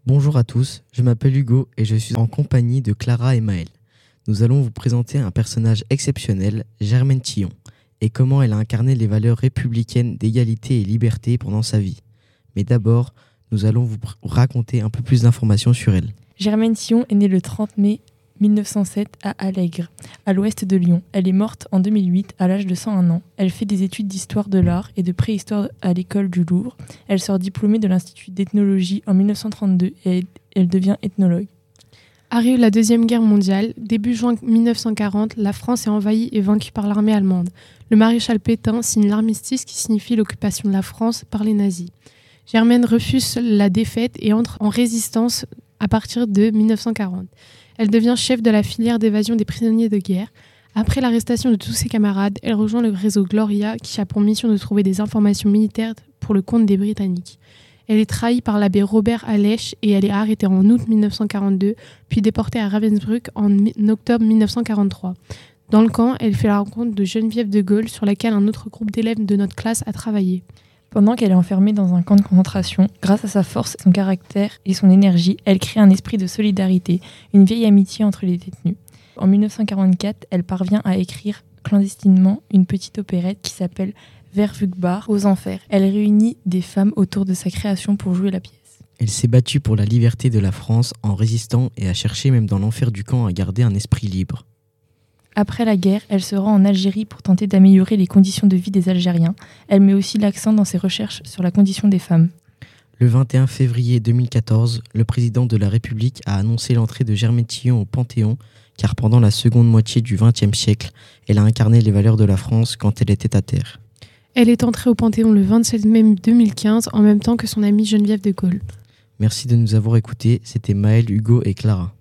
Bonjour à tous, je m'appelle Hugo et je suis en compagnie de Clara et Maëlle. Nous allons vous présenter un personnage exceptionnel, Germaine Tillon, et comment elle a incarné les valeurs républicaines d'égalité et liberté pendant sa vie. Mais d'abord, nous allons vous raconter un peu plus d'informations sur elle. Germaine Tillon est née le 30 mai 1907 à Allègre, à l'ouest de Lyon. Elle est morte en 2008 à l'âge de 101 ans. Elle fait des études d'histoire de l'art et de préhistoire à l'école du Louvre. Elle sort diplômée de l'Institut d'ethnologie en 1932 et elle devient ethnologue. Arrive la Deuxième Guerre mondiale. Début juin 1940, la France est envahie et vaincue par l'armée allemande. Le maréchal Pétain signe l'armistice qui signifie l'occupation de la France par les nazis. Germaine refuse la défaite et entre en résistance à partir de 1940. Elle devient chef de la filière d'évasion des prisonniers de guerre. Après l'arrestation de tous ses camarades, elle rejoint le réseau Gloria qui a pour mission de trouver des informations militaires pour le compte des Britanniques. Elle est trahie par l'abbé Robert Allèche et elle est arrêtée en août 1942, puis déportée à Ravensbrück en octobre 1943. Dans le camp, elle fait la rencontre de Geneviève de Gaulle sur laquelle un autre groupe d'élèves de notre classe a travaillé. Pendant qu'elle est enfermée dans un camp de concentration, grâce à sa force, son caractère et son énergie, elle crée un esprit de solidarité, une vieille amitié entre les détenus. En 1944, elle parvient à écrire clandestinement une petite opérette qui s'appelle Verfügbar aux Enfers. Elle réunit des femmes autour de sa création pour jouer la pièce. Elle s'est battue pour la liberté de la France en résistant et a cherché même dans l'enfer du camp à garder un esprit libre. Après la guerre, elle se rend en Algérie pour tenter d'améliorer les conditions de vie des Algériens. Elle met aussi l'accent dans ses recherches sur la condition des femmes. Le 21 février 2014, le président de la République a annoncé l'entrée de Germaine Tillon au Panthéon, car pendant la seconde moitié du XXe siècle, elle a incarné les valeurs de la France quand elle était à terre. Elle est entrée au Panthéon le 27 mai 2015, en même temps que son amie Geneviève de Gaulle. Merci de nous avoir écoutés, c'était Maëlle, Hugo et Clara.